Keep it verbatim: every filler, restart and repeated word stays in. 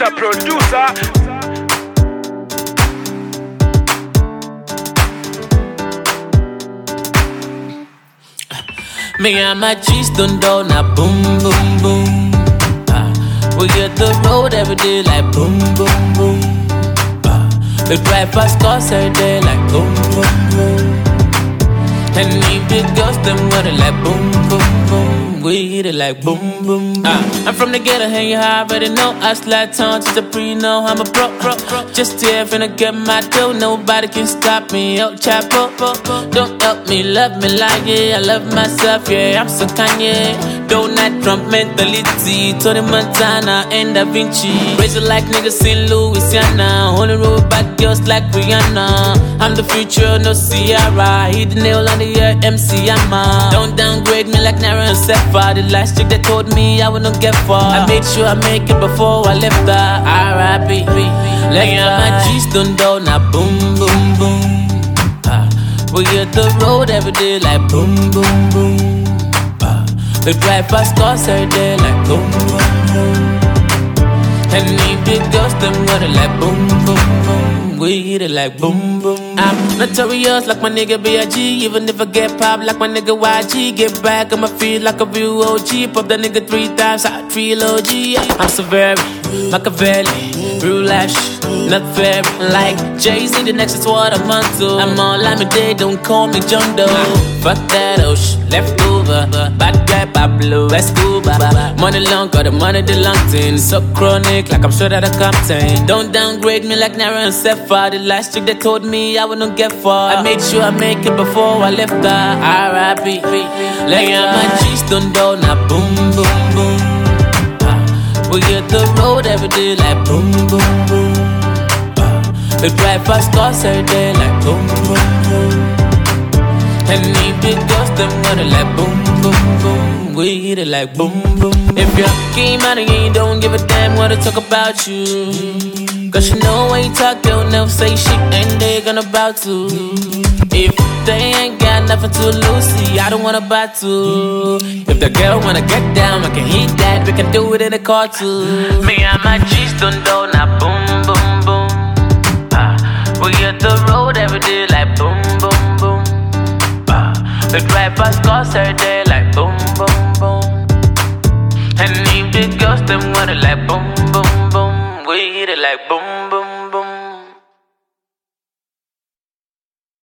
Mister Producer. Me and my G's done down a boom boom boom. Ah, we hit the road every day like boom boom boom. Ah, we drive fast cars every day like boom boom boom. And leave the girls them running like boom boom boom. We hit it like boom boom boom. Ah, I'm from the ghetto, and you already know. I slide tongue to the pre, know I'm a pro pro pro. Just here finna get my dough, nobody can stop me. Oh, chapo, don't help me, love me like yeah. I love myself, yeah. I'm so Kanye. Donald Trump mentality, Tony Montana and Da Vinci. Raise it like niggas in Louisiana. Only road bad girls like Rihanna. I'm the future, no Ciara. Hit the nail on the ear, M C Hammer. Don't downgrade me like Nara and Sefa. The last chick that told me I wouldn't get far. I made sure I make it before I left her. R I P Like my G's done down, now boom boom boom. Ah, we hit the road every day like boom boom boom. Ah, we drive fast cars every day like boom boom boom. And leave the girls them running like boom boom boom. We hit it like boom boom. I'm notorious like my nigga B I G. Even if I get pop like my nigga Y G. Get back on my feet like a real O G. Pop that nigga three times, I trilogy. I'm so very Machiavelli, real life shit, not fair. Like Jay-Z, the next is what I'm onto. I'm all like me day, don't call me John Doe. Fuck that oh shit, left over. Bad guy Pablo Escobar. Money long, got the money the long thing. So chronic, like I'm sure that I contain. Don't downgrade me like Nara and Sefa. The last chick that told me I wouldn't get far. I made sure I make it before I left her. R I P Like my G's done down, now boom boom boom. Ah, we hit the road every day like boom boom boom. Ah, we drive fast cars every day like boom boom boom. And leave the girls them running like boom boom boom. We hit it like boom boom. If you're game out and you don't give a damn what to talk about you. Cause you know when you talk, they'll never say shit, and they gonna bout to. If they ain't got nothing to lose, see, I don't wanna buy to. If the girl wanna get down, I can hit that, we can do it in the car too. Me and my G's done down, now boom, boom, boom. Ah, we hit the road every day like boom, boom, boom. Ah, we drive fast cars every day like boom, boom, boom. And leave the girls them running like boom, boom, boom. We hit it like boom, boom.